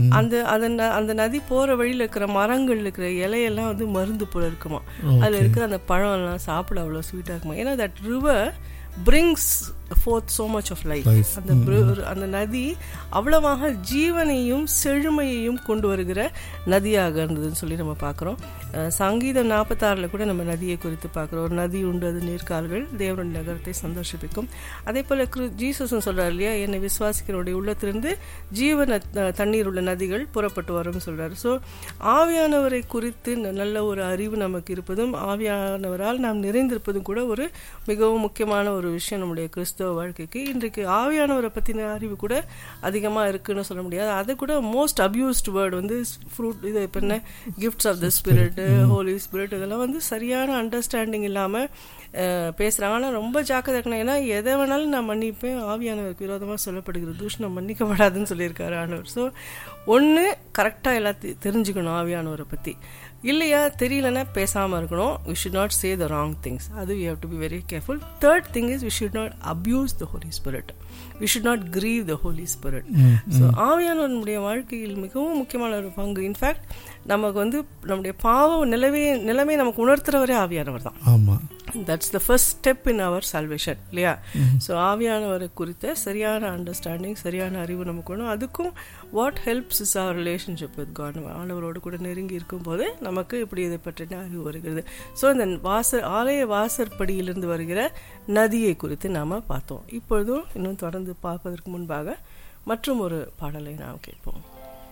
அந்த நதி போற வழியில இருக்கிற மரங்கள் இருக்கிற இலையெல்லாம் வந்து மருந்து போல இருக்குமா. அதுல இருக்கிற அந்த பழம் எல்லாம் சாப்பிட அவ்வளவு ஸ்வீட்டா இருக்குமா. ஏன்னா that river brings forth so much of life. அந்த நதி அவ்வளவாக ஜீவனையும் செழுமையையும் கொண்டு வருகிற நதியாக இருந்ததுன்னு சொல்லி நம்ம பார்க்குறோம். சங்கீதம் 46 கூட நம்ம நதியை குறித்து பார்க்குறோம். ஒரு நதி உண்டு, அது நீர்க்கால்கள் தேவனுடைய நகரத்தை சந்தோஷிப்பிக்கும். அதே போல ஜீசஸும் சொல்றாரு இல்லையா, என்னை விசுவாசிக்கிறவருடைய உள்ளத்திலிருந்து ஜீவன தண்ணீர் உள்ள நதிகள் புறப்பட்டு வரும்னு சொல்றாரு. ஸோ ஆவியானவரை குறித்து நல்ல ஒரு அறிவு நமக்கு இருப்பதும் ஆவியானவரால் நாம் நிறைந்திருப்பதும் கூட ஒரு மிகவும் முக்கியமான ஒரு விஷயம் நம்முடைய கிறிஸ்தவ வாழ்க்கைக்கு. இன்றைக்கு ஆவியானவரை பற்றின அறிவு கூட அதிகமாக இருக்குன்னு சொல்ல முடியாது. அது கூட மோஸ்ட் அபியூஸ்ட் வேர்டு வந்து ஃப்ரூட், இது இப்போ என்ன gifts of the Spirit, Holy Spirit, இதெல்லாம் வந்து சரியான அண்டர்ஸ்டாண்டிங் இல்லாமல் பேசுகிறாங்க. ஆனால் ரொம்ப ஜாக்கிரதை இருக்கணும். ஏன்னா எதை வேணாலும் நான் மன்னிப்பேன், ஆவியானவருக்கு விரோதமாக சொல்லப்படுகிற தூஷணம் மன்னிக்கப்படாதுன்னு சொல்லியிருக்காரு ஆண்டவர். ஸோ ஒன்று, கரெக்டாக எல்லாத்தையும் தெரிஞ்சுக்கணும் ஆவியானவரை பற்றி. இல்லையா, தெரியலன்னா பேசாமல் இருக்கணும். we should not say the wrong things. அது we have to be very careful. Third thing is we should not abuse the Holy Spirit. We should not grieve the Holy Spirit. So ஆவியானவருடைய வாழ்க்கையில் மிகவும் முக்கியமான ஒரு பங்கு. In fact நமக்கு வந்து நம்முடைய பாவ நிலைமை நமக்கு உணர்த்துறவரே ஆவியானவர் தான். ஆமாம், that's the first step in our salvation, இல்லையா? ஸோ ஆவியானவரை குறித்த சரியான அண்டர்ஸ்டாண்டிங், சரியான அறிவு நமக்கு வேணும். அதுக்கும் what helps is our relationship with God. ஆண்டவரோடு கூட நெருங்கி இருக்கும்போது நமக்கு இப்படி இதை பற்றின அறிவு வருகிறது. ஸோ இந்த ஆலய வாசற்படியிலிருந்து வருகிற நதியை குறித்து நாம் பார்த்தோம். இப்பொழுதும் இன்னும் தொடர்ந்து பார்ப்பதற்கு முன்பாக மற்றும் ஒரு பாடலை நாம் கேட்போம்.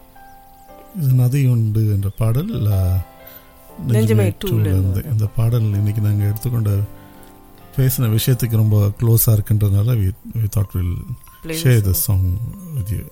நதி உண்டு என்ற பாடல் நெஞ்சமே டூலேருந்து. இந்த பாடல் இன்னைக்கு நாங்கள் எடுத்துக்கொண்ட பேசின விஷயத்துக்கு ரொம்ப க்ளோஸாக இருக்குன்றதுனால we thought we'll share the song with you.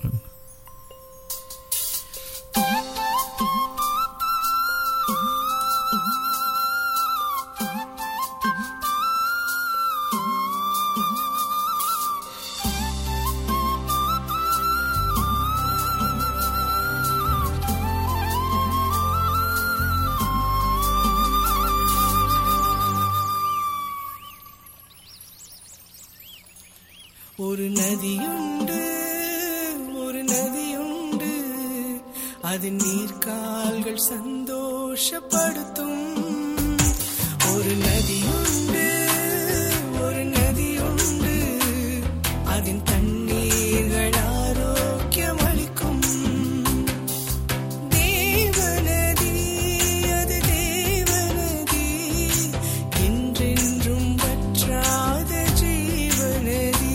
ஒரு நதியுண்டு, ஒரு நதியுண்டு, அதன் நீர்கால்கள் சந்தோஷப்படுத்தும். ஒரு நதியுண்டு, ஒரு நதியுண்டு, அதன் தண்ணீர்கள் ஆரோக்கியம் அளிக்கும். தேவநதி, அது தேவநதி, என்றென்றும் வற்றாத ஜீவநதி.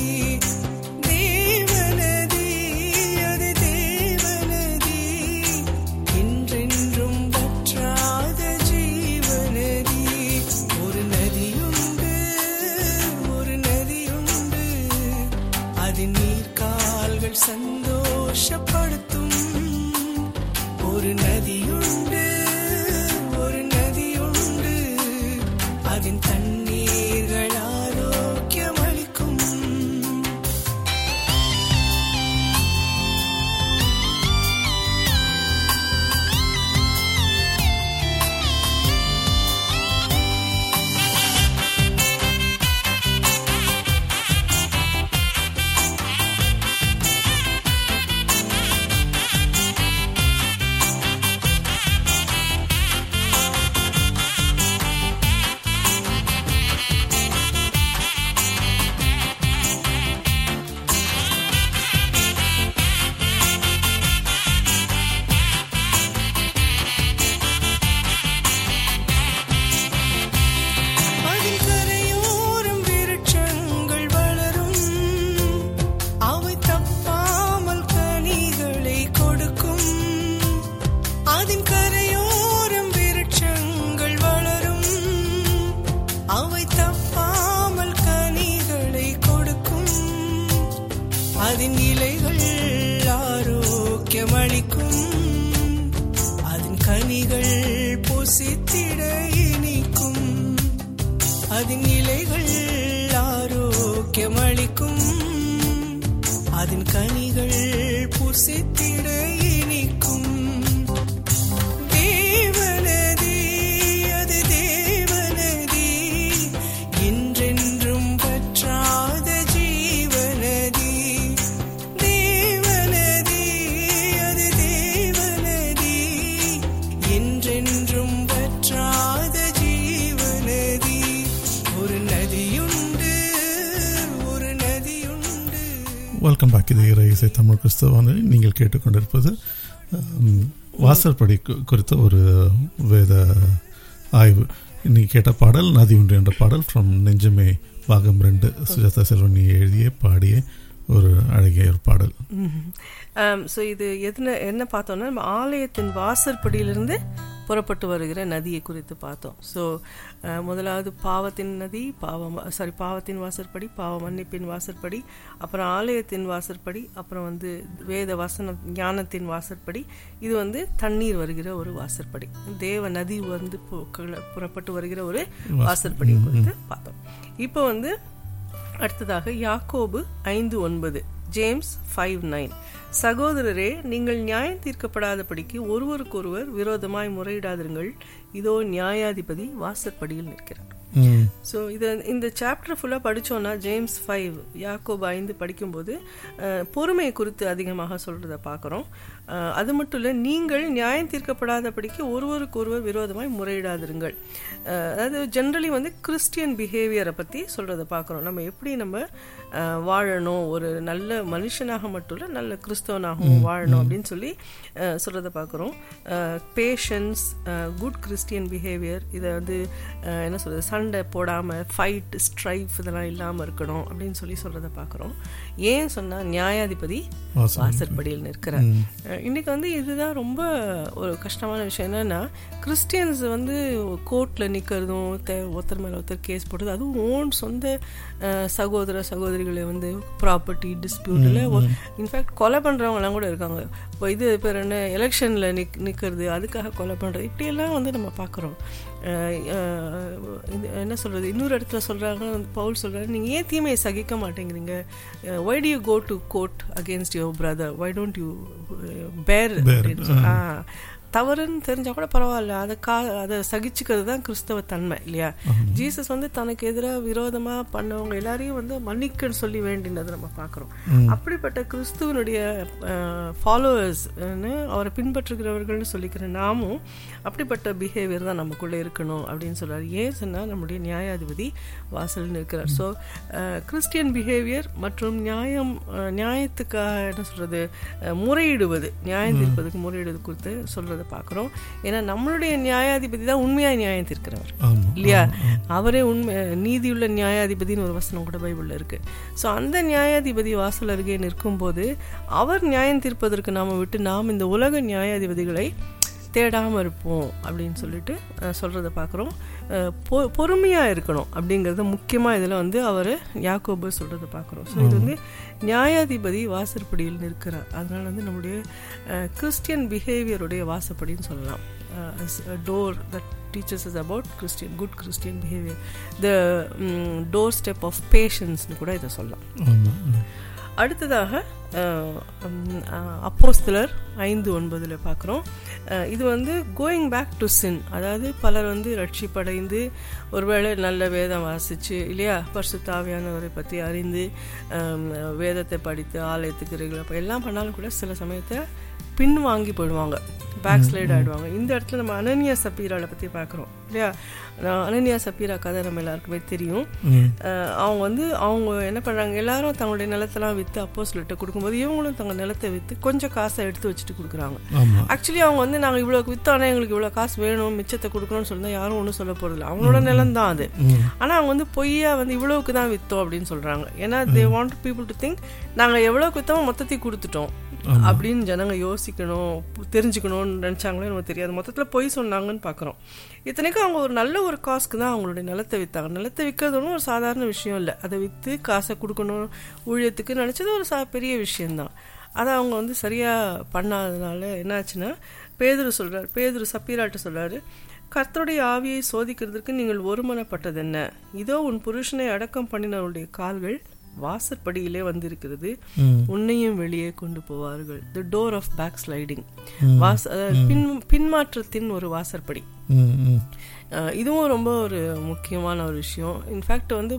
தேவநதி, அது தேவநதி, என்றென்றும் வற்றாத ஜீவநதி. ஒரு நதியுண்டு, ஒரு நதியுண்டு, அதன் நீர்கால்கள் சந்தோஷப்படுத்தும். ஒரு நதியுண்டு, ஒரு நதியுண்டு, அதன் தண்ணீர்கள் ஆரோக்கியம் அளிக்கும். அதன் கரையோரம் விருட்சங்கள் வளரும், அவை தப்பாமல் கனிகளை கொடுக்கும். அதன் கரையோரம் விருட்சங்கள் வளரும், அவை தப்பாமல் கனிகளை கொடுக்கும். அதன் இலைகள் ஆரோக்கியம் அளிக்கும், அதன் கனிகள் புசித்திட இனிக்கும். அதன் இலைகள் ஆரோக்கியம் அளிக்கும், அதன் கனிகள் புசித்திட இனிக்கும். தேவநதி, அது தேவநதி, என்றென்றும் வற்றாத ஜீவநதி. தேவநதி, அது தேவநதி, என்றென்றும் வற்றாத ஜீவநதி. ஒரு நதியுண்டு, ஒரு நதியுண்டு. Welcome back. இது இறை இசை தமிழ் கிறிஸ்தவான. நீங்கள் கேட்டுக்கொண்டிருப்பது வாசற்படி குறித்த ஒரு வேத ஆய்வு. இன்னைக்கு கேட்ட பாடல் நதி உண்டு என்ற பாடல் ஃப்ரம் நெஞ்சமே பாகம் 2, சுஜாதா செல்வனி எழுதிய பாடிய ஒரு அழகிய ஒரு பாடல். ஸோ இது என்ன பார்த்தோம்னா, நம்ம ஆலயத்தின் வாசற்படியிலிருந்து புறப்பட்டு வருகிற நதியை குறித்து பார்த்தோம். ஸோ முதலாவது பாவத்தின் நதி, பாவத்தின் வாசற்படி, பாவ மன்னிப்பின் வாசற்படி, அப்புறம் ஆலயத்தின் வாசற்படி, அப்புறம் வந்து வேத வசன ஞானத்தின் வாசற்படி. இது தண்ணீர் வருகிற ஒரு வாசற்படி, தேவ நதி புறப்பட்டு வருகிற ஒரு வாசற்படி குறித்து பார்த்தோம். இப்போ அடுத்ததாக யாக்கோபு 5:9, ஜேம்ஸ் 5:9. சகோதரரே, நீங்கள் நியாயம் தீர்க்கப்படாதபடிக்கு ஒருவருக்கொருவர் விரோதமாய் முறையிடாதிருங்கள், இதோ நியாயாதிபதி வாசற்படியில் நிற்கிறார். ஸோ இந்த சாப்டர் ஃபுல்லாக படித்தோன்னா ஜேம்ஸ் 5, யாக்கோபு 5 படிக்கும்போது பொறுமையை குறித்து அதிகமாக சொல்கிறத பார்க்குறோம். அது மட்டும் இல்லை, நீங்கள் நியாயம் தீர்க்கப்படாதபடிக்கு ஒருவருக்கு ஒருவர் விரோதமாய் முறையிடாதிருங்கள். அதாவது ஜென்ரலி கிறிஸ்டியன் பிஹேவியரை பற்றி சொல்கிறத பார்க்குறோம். நம்ம எப்படி வாழணும், ஒரு நல்ல மனுஷனாக மட்டும் இல்லை நல்ல கிறிஸ்தவனாகவும் வாழணும் அப்படின்னு சொல்லி சொல்கிறத பார்க்குறோம். பேஷன்ஸ், குட் கிறிஸ்டியன் பிஹேவியர், இதை என்ன சொல்கிறது, சண்டை போடாமல் ஃபைட் ஸ்ட்ரைஃப் இதெல்லாம் இல்லாமல் இருக்கணும் அப்படின்னு சொல்லி சொல்கிறத பார்க்குறோம். ஏன் சொன்னால் நியாயாதிபதி வாசற்படியில் நிற்கிறார். இன்னைக்கு இதுதான் ரொம்ப ஒரு கஷ்டமான விஷயம். என்னன்னா, கிறிஸ்டியன்ஸ் கோர்ட்டில் நிற்கிறதும், ஒருத்தர் மேலே ஒருத்தர் கேஸ் போடுறது, அதுவும் ஓன் சொந்த சகோதர சகோதரிகளை ப்ராப்பர்ட்டி டிஸ்பியூட்டில் இன்ஃபேக்ட் கொலை பண்ணுறவங்கலாம் கூட இருக்காங்க. இப்போ இது பேர் என்ன, எலெக்ஷனில் நிற்கிறது, அதுக்காக கொலை பண்ணுறது, இப்படியெல்லாம் நம்ம பார்க்குறோம். என்ன சொல்கிறது, இன்னொரு இடத்துல சொல்கிறாங்க, பவுல் சொல்கிறாரு, நீங்கள் ஏன் தீமையை சகிக்க மாட்டேங்கிறீங்க, why do you go to court against your brother, why don't you bear. தவறுன்னு தெரிஞ்சா கூட பரவாயில்ல, அதை சகிச்சுக்கிறது தான் கிறிஸ்தவ தன்மை இல்லையா? ஜீசஸ் வந்து தனக்கு எதிராக விரோதமா பண்ணவங்க எல்லாரையும் வந்து மன்னிக்கன்னு சொல்லி வேண்டினது நம்ம பார்க்குறோம். அப்படிப்பட்ட கிறிஸ்துவனுடைய ஃபாலோவர்ஸ், அவரை பின்பற்றுகிறவர்கள்னு சொல்லிக்கிற நாமும் அப்படிப்பட்ட பிஹேவியர் தான் நமக்குள்ளே இருக்கணும் அப்படின்னு சொல்றாரு. ஏன் சொன்னா நம்முடைய நியாயாதிபதி வாசல்னு இருக்கிறார். ஸோ கிறிஸ்டியன் பிஹேவியர் மற்றும் நியாயத்துக்காக என்ன சொல்றது, முறையிடுவது, நியாயம் தீர்ப்பதுக்கு முறையிடுவது குறித்து சொல்றதை பார்க்குறோம். ஏன்னா நம்மளுடைய நியாயாதிபதி தான் உண்மையாக நியாயம் தீர்க்கிறவர் இல்லையா? அவரே உண்மை நீதியுள்ள நியாயாதிபதினு ஒரு வசனம் கூட பைபிள்ல இருக்கு. ஸோ அந்த நியாயாதிபதி வாசல் அருகே நிற்கும் போது அவர் நியாயம் தீர்ப்பதற்கு நாம விட்டு நாம் இந்த உலக நியாயாதிபதிகளை தேடாமல் இருப்போம் அப்படின்னு சொல்லிட்டு சொல்கிறத பார்க்குறோம். பொறுமையாக இருக்கணும் அப்படிங்கிறது முக்கியமாக இதில் வந்து அவர் யாக்கோபு சொல்கிறத பார்க்குறோம். ஸோ இது வந்து நியாயாதிபதி வாசற்படியில் நிற்கிறார். அதனால் வந்து நம்முடைய கிறிஸ்டியன் பிஹேவியருடைய வாசப்படின்னு சொல்லலாம். Door that teaches us about good Christian behavior, the doorstep of patience னு கூட இதை சொல்லலாம். அடுத்ததாக அப்போஸ்தலர் 5:9 பார்க்குறோம். இது வந்து கோயிங் பேக் டு சின், அதாவது பலர் வந்து ரட்சிப்படைந்து ஒருவேளை நல்ல வேதம் வாசித்து இல்லையா, பரிசுத்த ஆவியானவரை பற்றி அறிந்து வேதத்தை படித்து ஆலயத்துக்கு ரெகுலர் எல்லாம் பண்ணாலும் கூட சில சமயத்தை பின் வாங்கி போயிடுவாங்க, பேக் ஸ்லைட் ஆகிடுவாங்க. இந்த இடத்துல நம்ம அனனியா சப்பீராவை பற்றி பார்க்குறோம் இல்லையா? அனனியா சப்பீரா கதை நம்ம எல்லாருக்குமே தெரியும். அவங்க என்ன பண்ணுறாங்க, எல்லாரும் தங்களுடைய நிலத்தெல்லாம் விற்று அப்போஸ்தலர்கிட்ட கொடுக்கும்போது இவங்களும் தங்கள் நிலத்தை விற்று கொஞ்சம் காசை எடுத்து வச்சுட்டு கொடுக்குறாங்க. ஆக்சுவலி அவங்க வந்து நாங்கள் இவ்வளோ விற்றோன்னா எங்களுக்கு இவ்வளோ காசு வேணும், மிச்சத்தை கொடுக்கணும்னு சொன்னால் யாரும் ஒன்றும் சொல்ல போகிறதில்ல, அவங்களோட நிலம் தான் அது. ஆனால் அவங்க வந்து பொய்யா வந்து இவ்வளவுக்கு தான் விற்றோம் அப்படின்னு சொல்கிறாங்க. ஏன்னா they want people to think நாங்கள் எவ்வளோக்கு விற்றோம் மொத்தத்தையும் கொடுத்துட்டோம் அப்படின்னு ஜனங்க யோசிக்கணும், தெரிஞ்சுக்கணும்னு நினச்சாங்களே நமக்கு தெரியாது. மொத்தத்தில் பொய் சொன்னாங்கன்னு பார்க்குறோம். இத்தனைக்கும் அவங்க ஒரு நல்ல ஒரு காசுக்கு தான் அவங்களுடைய நிலத்தை விற்றாங்க. நிலத்தை விற்கிறது ஒன்றும் ஒரு சாதாரண விஷயம் இல்லை. அதை விற்று காசை கொடுக்கணும் ஊழியத்துக்கு நினச்சது ஒரு பெரிய விஷயந்தான். அதை அவங்க வந்து சரியாக பண்ணாததுனால என்னாச்சுன்னா பேதுரு சப்பீராட்ட சொல்கிறாரு, கர்த்தருடைய ஆவியை சோதிக்கிறதுக்கு நீங்கள் ஒருமனப்பட்டது என்ன? இதோ உன் புருஷனை அடக்கம் பண்ணினவருடைய கால்கள் வாசற்படியிலே வந்திருக்கிறது, உன்னையும் வெளியே கொண்டு போவார்கள். The door of backsliding, பின்மாற்றத்தின் ஒரு வாசற்படி. இதுவும் ரொம்ப ஒரு முக்கியமான ஒரு விஷயம். இன்ஃபேக்ட் வந்து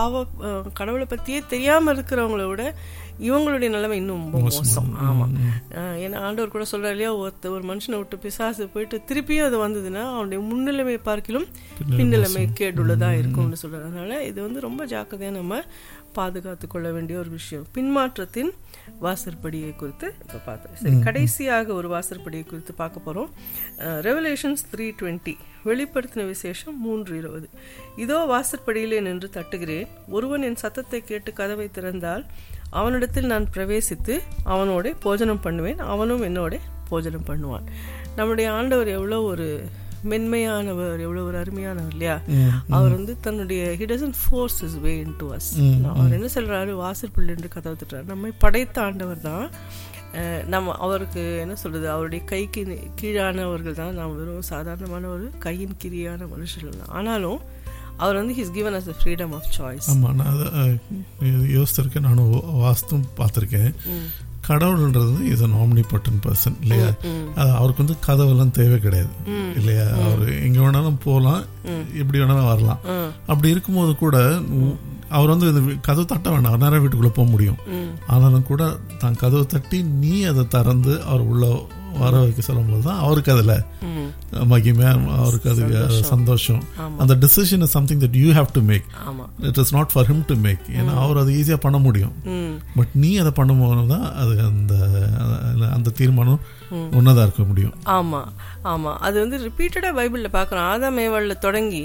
கடவுளை பற்றியே தெரியாமல் இருக்கிறவங்கள விட இவங்களுடைய நிலைமை இன்னும் ரொம்ப மோசம். ஆமாம், ஏன்னா ஆண்டவர் கூட சொல்றாரு இல்லையா, ஒரு மனுஷனை விட்டு பிசாசு போயிட்டு திருப்பியும் அது வந்ததுன்னா அவனுடைய முன்னிலைமை பார்க்கிலும் பின்னிலைமை கேடுள்ளதா இருக்கும்னு சொல்றாரு. அதனால இது வந்து ரொம்ப ஜாக்கிரதையாக நம்ம பாதுகாத்து கொள்ள வேண்டிய ஒரு விஷயம். பின்மாற்றத்தின் வாசற்படியை குறித்து இப்போ பார்த்தோம். சரி, கடைசியாக ஒரு வாசற்படியை குறித்து பார்க்க போகிறோம். ரெவலேஷன்ஸ் 3:20, வெளிப்படுத்தின விசேஷம் 3:20. இதோ வாசற்படியிலே நின்று தட்டுகிறேன், ஒருவன் என் சத்தத்தை கேட்டு கதவை திறந்தால் அவனிடத்தில் நான் பிரவேசித்து அவனோட போஜனம் பண்ணுவேன், அவனும் என்னோட போஜனம் பண்ணுவான். நம்முடைய ஆண்டவர் எவ்வளோ ஒரு மென்மையானவர், எவ்வளவு ஒரு அருமையானவர் இல்லையா? அவர் வந்து தன்னுடைய he doesn't force his way into us. அவர் என்ன சொல்றாரு, வாசற்படியில் என்று கதவு தட்டுறாரு. நம்மை படைத்த ஆண்டவர் தான். நம்ம அவருக்கு என்ன சொல்றது, அவருடைய கைக்கு கீழானவர்கள் தான். நாம் வெறும் சாதாரணமான ஒரு கையின் கிரியான மனுஷர்கள் தான். ஆனாலும் அவர் வந்து he's given us the freedom of choice. ஆமா, நான் யோசிச்சிருக்கேன், நானும் வாஸ்தும் பார்த்துருக்கேன். கடவுள்ன்றது இஸ் அன் ஆம்னிபோட்டன்ட் பர்சன் இல்லையா? அவருக்கு வந்து கதவெல்லாம் தேவை கிடையாது இல்லையா? அவர் எங்க வேணாலும் போகலாம், எப்படி வேணாலும் வரலாம். அப்படி இருக்கும்போது கூட அவர் வந்து கதவு தட்ட வேண்டாம், நேரம் வீட்டுக்குள்ள போக முடியும். ஆனாலும் கூட தான் கதவு தட்டி நீ அதை திறந்து அவர் உள்ள வர வைக்க சொல்லும் போதுதான் அவருக்கு அதுல மகிமை, அவருக்கு அது சந்தோஷம். அந்த decision is something that you have to make, it is not for him to make. ஏன்னா அவர் அதை ஈஸியா பண்ண முடியும், பட் நீ அதை பண்ணும்போது தான் அது அந்த தீர்மானம் ஒன்னதா இருக்க முடியும். ஆமா ஆமா, அது வந்து ரிப்பீட்டடா பைபிள்ல பாக்குறோம். ஆதாம் ஏவாள்ல தொடங்கி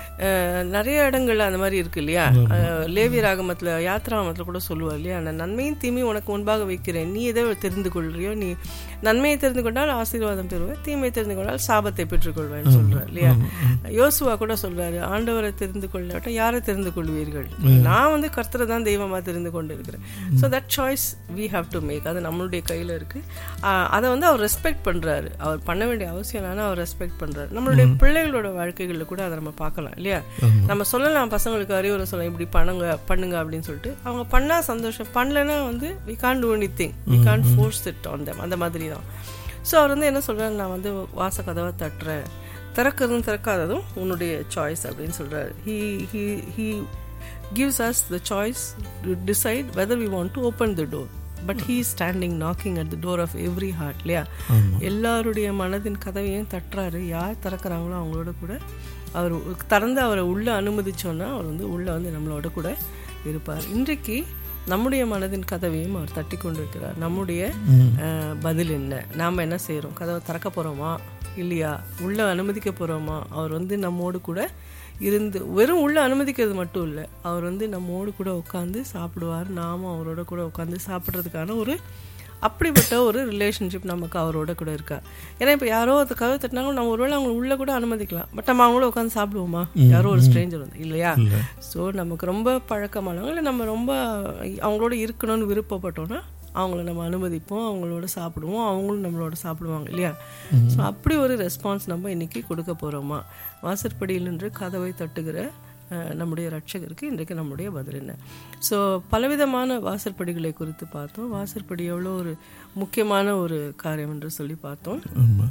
நிறைய இடங்கள்ல அந்த மாதிரி இருக்கு இல்லையா? லேவியர் ஆகமத்துல யாத்ராகமத்துல கூட சொல்லுவா இல்லையா, நான் நன்மையும் தீமையும் உனக்கு முன்பாக வைக்கிறேன், நீ எதை தெரிந்து கொள்றியோ, நீ நன்மையை தெரிந்து கொண்டால் ஆசீர்வாதம் பெறுவேன், தீமையை தெரிந்து கொண்டால் சாபத்தை பெற்றுக்கொள்வேன்னு சொல்றாரு இல்லையா? யோசுவா கூட சொல்றாரு, ஆண்டவரை தெரிந்து கொள்ளாட்ட யாரை தெரிந்து கொள்வீர்கள், நான் வந்து கர்த்தரை தான் தெய்வமா தெரிந்து கொண்டு இருக்கிறேன். So that choice we have to make. அது நம்மளுடைய கையில இருக்கு. அதை வந்து அவர் ரெஸ்பெக்ட் பண்றாரு. அவர் பண்ண வேண்டிய அவசியம் இல்லைன்னா அவர் ரெஸ்பெக்ட் பண்றாரு. நம்மளுடைய பிள்ளைகளோட வாழ்க்கைகள்ல கூட அதை நம்ம பார்க்கலாம் இல்லையா? நம்ம சொல்லலாம், பசங்களுக்கு அறிவுரை சொல்லலாம், இப்படி பண்ணுங்க அப்படின்னு சொல்லிட்டு. அவங்க பண்ணா சந்தோஷம், பண்ணலன்னா வந்து we can't do anything, we can't force it on them. அந்த மாதிரி தான். ஸோ அவர் வந்து என்ன சொல்கிறார், நான் வந்து வாச கதவை தட்டுறேன், திறக்கிறதும் திறக்காததும் உன்னுடைய சாய்ஸ் அப்படின்னு சொல்கிறார். he gives us the choice to decide whether we want to open the door, but he is standing knocking at the door of every heart. இல்லையா, எல்லாருடைய மனதின் கதவையும் தட்டுறாரு. யார் திறக்கிறாங்களோ அவங்களோட கூட அவர் திறந்து அவரை உள்ளே அனுமதிச்சோன்னா அவர் வந்து உள்ளே வந்து நம்மளோட கூட இருப்பார். இன்றைக்கு நம்முடைய மனதின் கதவையும் அவர் தட்டி கொண்டு இருக்கிறார். நம்முடைய பதில் என்ன, நாம் என்ன செய்கிறோம், கதவை திறக்க போகிறோமா இல்லையா, உள்ளே அனுமதிக்க போகிறோமா? அவர் வந்து நம்மோடு கூட இருந்து வெறும் உள்ளே அனுமதிக்கிறது மட்டும் இல்லை, அவர் வந்து நம்மோடு கூட உட்காந்து சாப்பிடுவார், நாமும் அவரோட கூட உட்காந்து சாப்பிட்றதுக்கான ஒரு அப்படிப்பட்ட ஒரு ரிலேஷன்ஷிப் நமக்கு அவரோட கூட இருக்கா. ஏன்னா இப்போ யாரோ அது கதவை தட்டினாலும் நம்ம ஒருவேளை அவங்க உள்ளே கூட அனுமதிக்கலாம், பட் நம்ம அவங்களோட உட்காந்து சாப்பிடுவோமா? யாரோ ஒரு ஸ்ட்ரேஞ்சர் வந்து இல்லையா. ஸோ நமக்கு ரொம்ப பழக்கமானவங்க இல்லை, நம்ம ரொம்ப அவங்களோட இருக்கணும்னு விருப்பப்பட்டோன்னா அவங்கள நம்ம அனுமதிப்போம், அவங்களோட சாப்பிடுவோம், அவங்களும் நம்மளோட சாப்பிடுவாங்க இல்லையா. ஸோ அப்படி ஒரு ரெஸ்பான்ஸ் நம்ம இன்றைக்கி கொடுக்க போகிறோமா? வாசற்படியில் நின்று கதவை தட்டுகிற நம்முடைய ரட்சகருக்கு இன்றைக்கு நம்முடைய பதில் என்ன? ஸோ பலவிதமான வாசற்படிகளை குறித்து பார்த்தோம். வாசற்படி எவ்வளோ ஒரு முக்கியமான ஒரு காரியம் என்று சொல்லி பார்த்தோம்.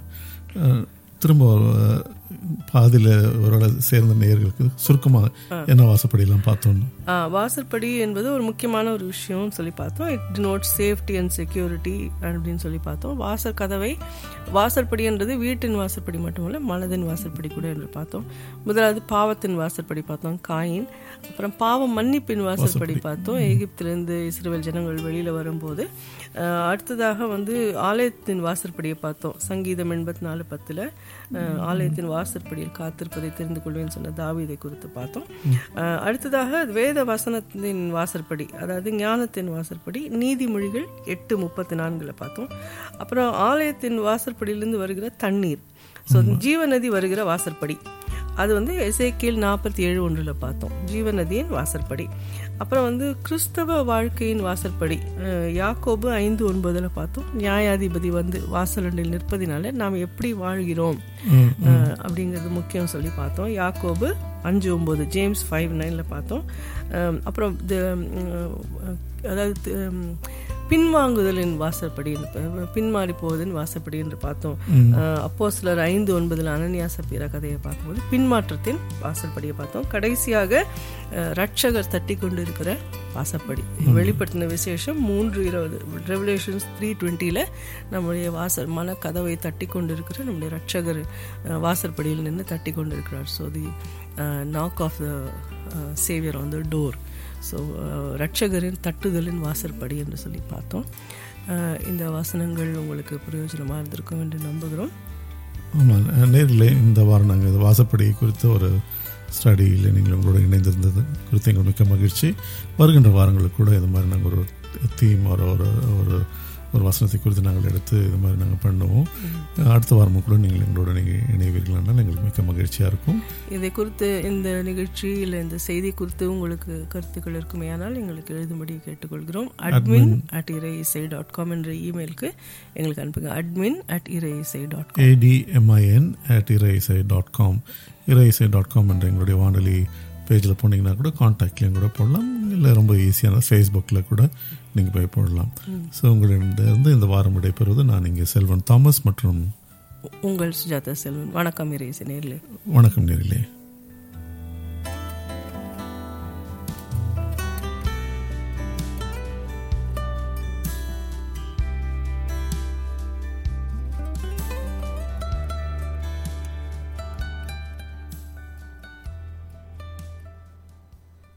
திரும்ப பாதியில் ஒரு சேர்ந்த நேயர்களுக்கு சுருக்கமாக என்ன வாசற்படியெல்லாம் பார்த்தோம். வாசற்படி என்பது ஒரு முக்கியமான ஒரு விஷயம்னு சொல்லி பார்த்தோம். It denotes safety and security அப்படின்னு சொல்லி பார்த்தோம். வாசற்கதவை வாசற்படி என்றது வீட்டின் வாசற்படி மட்டுமல்ல, மனதின் வாசற்படி கூட என்று பார்த்தோம். முதலாவது பாவத்தின் வாசற்படி பார்த்தோம், காயின். அப்புறம் பாவ மன்னிப்பின் வாசற்படி பார்த்தோம், எகிப்திலிருந்து இஸ்ரவேல் ஜனங்கள் வெளியில் வரும்போது. அடுத்ததாக வந்து ஆலயத்தின் வாசற்படியை பார்த்தோம். சங்கீதம் 84:10 ஆலயத்தின் வாசற்படியில் காத்திருப்பதை தெரிந்து கொள்வேன்னு சொன்ன தாவீதை குறித்து பார்த்தோம். அடுத்ததாக வேத வசனத்தின் வாசற்படி, அதாவது ஞானத்தின் வாசற்படி, நீதிமொழிகள் 8:34 பார்த்தோம். அப்புறம் ஆலயத்தின் வாசற்படியிலிருந்து வருகிற தண்ணீர், ஸோ ஜீவநதி வருகிற வாசற்படி, அது வந்து எசேக்கியேல் 47:1 பார்த்தோம், ஜீவநதியின் வாசற்படி. அப்புறம் வந்து கிறிஸ்தவ வாழ்க்கையின் வாசற்படி, யாக்கோபு 5:9 பார்த்தோம். நியாயாதிபதி வந்து வாசலண்டில் நிற்பதினால நாம் எப்படி வாழ்கிறோம் அப்படிங்கிறது முக்கியம் சொல்லி பார்த்தோம். யாக்கோபு 5:9, ஜேம்ஸ் 5:9 பார்த்தோம். அப்புறம் அதாவது பின்வாங்குதலின் வாசற்படி, பின்மாறி போவதின் வாசற்படி என்று பார்த்தோம். அப்போஸ்தலர் 5:9 அனனியா சப்பீரா கதையை பார்க்கும்போது பின்மாற்றத்தின் வாசற்படியை பார்த்தோம். கடைசியாக ரட்சகர் தட்டி கொண்டு இருக்கிற வாசற்படி, வெளிப்படுத்தின விசேஷம் 3:20, ரெவலேஷன்ஸ் 3:20 நம்முடைய மன கதவை தட்டி கொண்டு இருக்கிற நம்முடைய ரட்சகர் வாசற்படியில் நின்று தட்டி கொண்டு இருக்கிறார். So the knock of the saviour on the door. So ரட்சகரின் தட்டுதலின் வாசற்படி என்று சொல்லி பார்த்தோம். இந்த வசனங்கள் உங்களுக்கு பிரயோஜனமாக இருந்திருக்கும் என்று நம்புகிறோம். ஆமாம், நேரில் இந்த வாரம் நாங்கள் இந்த வாசற்படியை குறித்த ஒரு ஸ்டடியில் நீங்கள் உங்களோட இணைந்திருந்தது குறித்து எங்களுக்கு மிக்க மகிழ்ச்சி. வருகின்ற வாரங்களுக்கு கூட இது மாதிரி நாங்கள் ஒரு தீம் ஒரு வசனத்தை குறித்து நாங்கள் எடுத்து இது மாதிரி நாங்கள் பண்ணுவோம். அடுத்த வாரமும் கூட நீங்கள் எங்களோட இணைவீர்களானால் எங்களுக்கு மிக்க மகிழ்ச்சியாக இருக்கும். இதை குறித்து இந்த நிகழ்ச்சி இல்லை இந்த செய்தி குறித்து உங்களுக்கு கருத்துக்கள் இருக்குமே ஆனால் எங்களுக்கு எழுதும்படி கேட்டுக்கொள்கிறோம். admin@iraisai.com என்ற இமெயிலுக்கு எங்களுக்கு அனுப்புங்க. admin@iraisai.com, admin@iraisai.com, iraisai.com என்ற எங்களுடைய வானொலி பேஜில் போனீங்கன்னா கூட கான்டாக்ட்லேயும் கூட போடலாம், இல்லை ரொம்ப ஈஸியான ஃபேஸ்புக்கில் கூட நீங்கள் போய் போடலாம். ஸோ உங்களிடம் இந்த வாரம் விடைபெறுவது நான் இங்கே செல்வன் தாமஸ் மற்றும் உங்கள் சுஜாதா செல்வன். வணக்கம் இறையேசு நேயர்களே. வணக்கம் நேயர்களே.